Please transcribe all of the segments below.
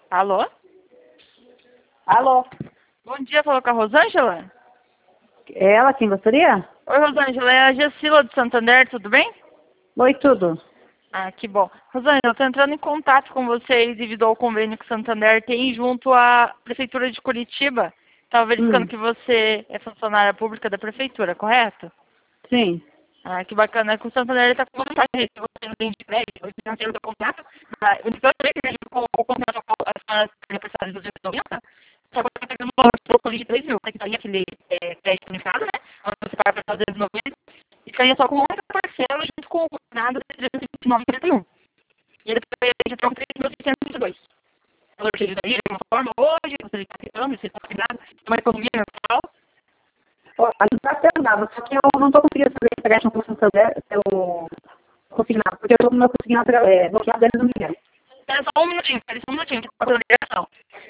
Alô? Alô? Bom dia, falou com a Rosângela? É ela quem gostaria? Oi, Rosângela, é a Gessila do Santander, tudo bem? Oi, tudo. Ah, que bom. Rosângela, eu estou entrando em contato com vocês devido ao convênio que o Santander tem junto à Prefeitura de Curitiba. Estava verificando que você é funcionária pública da Prefeitura, correto? Sim. Ah, que bacana. Que o Santander está com vontade de se você não tem de crédito, o financeiro do contrato, então eu creio que o contrato com as senhoras representadas dos 290, só que eu estou pegando um valor de troco ali de 3 mil, que estaria aquele crédito unificado, né? Onde você paga para 290, e ficaria só com uma única parcela junto com o nada de 329,31. E ele já troca 3.622. O valor te ajudaria de alguma forma hoje, você está quitando, você está cuidado, é uma economia mensal. Ajudar até andava, só que eu não estou conseguindo fazer empréstimo com o Santander pelo consignado, porque eu estou com o meu consignado bloqueado desde o primeiro. Espera só um minutinho, que está fazendo ligação.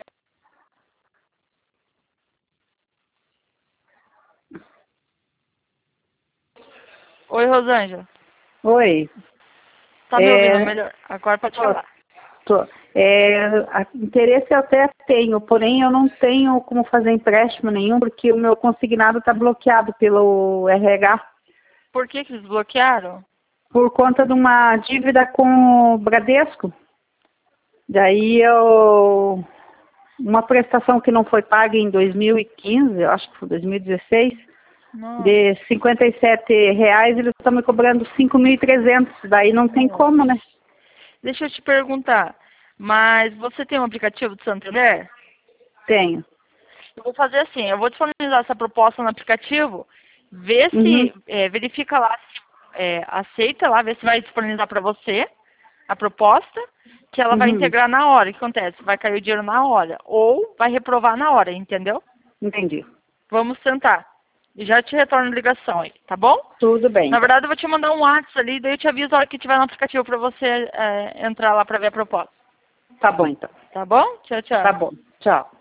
Oi, Rosângela. Oi. Tá me ouvindo melhor? Agora pode falar. Tô. Interesse eu até tenho, porém eu não tenho como fazer empréstimo nenhum, porque o meu consignado está bloqueado pelo RH. Por que eles bloquearam? Por conta de uma dívida com o Bradesco. Daí uma prestação que não foi paga em 2015, eu acho que foi 2016, Nossa. de R$ 57, eles estão me cobrando 5.300, daí não tem como, né? Deixa eu te perguntar, mas você tem um aplicativo do Santander? Tenho. Eu vou fazer assim, eu vou disponibilizar essa proposta no aplicativo, vê se, verifica lá se aceita lá, vê se vai disponibilizar para você a proposta, que ela vai integrar na hora. O que acontece? Vai cair o dinheiro na hora, ou vai reprovar na hora, entendeu? Entendi. Vamos tentar. E já te retorno a ligação aí, tá bom? Tudo bem. Na verdade, eu vou te mandar um WhatsApp ali, daí eu te aviso a hora que tiver no aplicativo para você entrar lá para ver a proposta. Tá bom, então. Tá bom? Tchau, tchau. Tá bom. Tchau.